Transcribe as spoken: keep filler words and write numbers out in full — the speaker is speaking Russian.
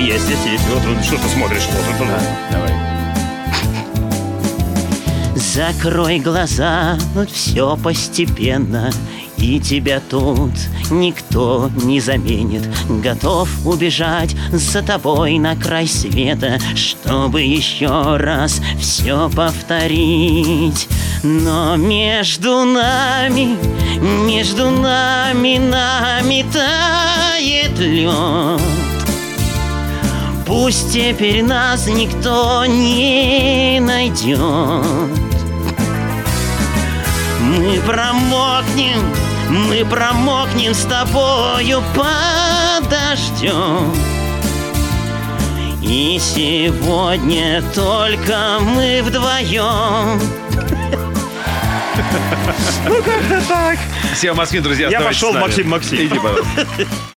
Есть, есть, есть. Вот, вот что ты смотришь? Вот, вот, вот. Давай. Закрой глаза, все постепенно, и тебя тут никто не заменит. Готов убежать за тобой на край света, чтобы еще раз все повторить. Но между нами, между нами, нами тает лед. Пусть теперь нас никто не найдет. Мы промокнем, мы промокнем с тобою под дождем. И сегодня только мы вдвоем. Ну как-то так. Всем Москвин, друзья, Я оставайтесь пошел, с нами. Максим, Максим. Иди, пожалуйста.